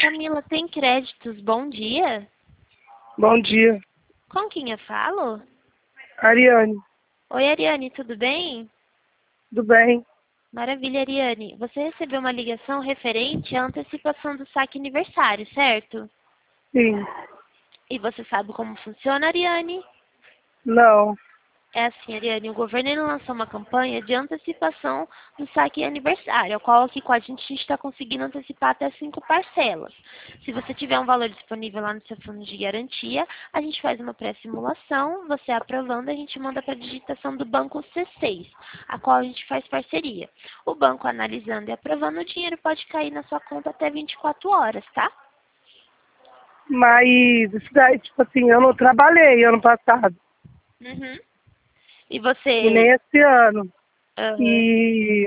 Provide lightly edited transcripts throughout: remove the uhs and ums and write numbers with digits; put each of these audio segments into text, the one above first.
Camila, tem créditos? Bom dia. Bom dia, Com quem eu falo? Ariane. Oi, Ariane, tudo bem? Tudo bem? Maravilha, Ariane. Você recebeu uma ligação referente à antecipação do saque aniversário, certo? Sim. E você sabe como funciona, Ariane? Não. É assim, Ariane, o governo ele lançou uma campanha de antecipação do saque aniversário, a qual aqui com a gente está conseguindo antecipar até 5 parcelas. Se você tiver um valor disponível lá no seu fundo de garantia, a gente faz uma pré-simulação, você aprovando, a gente manda para a digitação do banco C6, a qual a gente faz parceria. O banco analisando e aprovando, o dinheiro pode cair na sua conta até 24 horas, tá? Mas isso daí, tipo assim, eu não trabalhei ano passado. Uhum. E E você... nem esse ano. Aham. E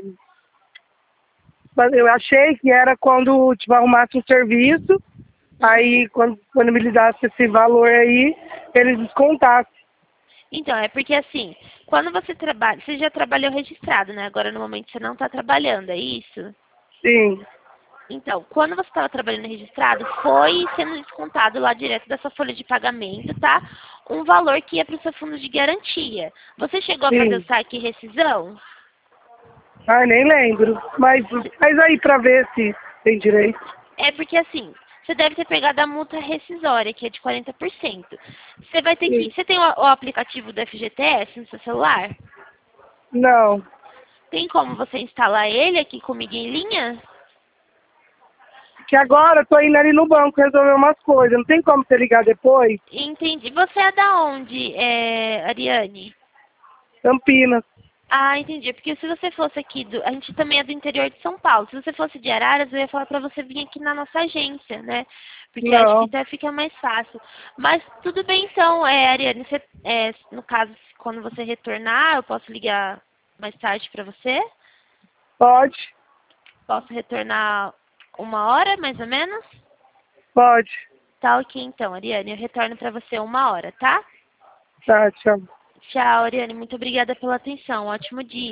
mas eu achei que era quando tipo, arrumasse um serviço, Uhum. aí quando me lidasse esse valor aí, eles descontassem. Então, é porque assim, quando você trabalha, você já trabalhou registrado, né? Agora no momento você não está trabalhando, é isso? Sim, Então, quando você estava trabalhando registrado, foi sendo descontado lá direto da sua folha de pagamento, tá? Um valor que ia para o seu fundo de garantia. Você chegou a fazer o sim. saque e rescisão? Ai, nem lembro. Mas faz aí pra ver se tem direito. É porque assim, você deve ter pegado a multa rescisória, que é de 40%. Você vai ter que. Sim. Você tem o aplicativo do FGTS no seu celular? Não. Tem como você instalar ele aqui comigo em linha? Que agora eu tô indo ali no banco resolver umas coisas. Não tem como você ligar depois? Entendi. Você é da onde, Ariane? Campinas. Ah, entendi. Porque se você fosse aqui a gente também é do interior de São Paulo. Se você fosse de Araras, eu ia falar pra você vir aqui na nossa agência, né? Porque acho que Não. até fica mais fácil. Mas tudo bem então, Ariane. No caso, quando você retornar, eu posso ligar mais tarde pra você? Pode? Posso retornar 1 hora, mais ou menos? Pode. Tá ok então, Ariane. Eu retorno pra você 1 hora, tá? Tá, tchau. Tchau, Ariane. Muito obrigada pela atenção. Ótimo dia.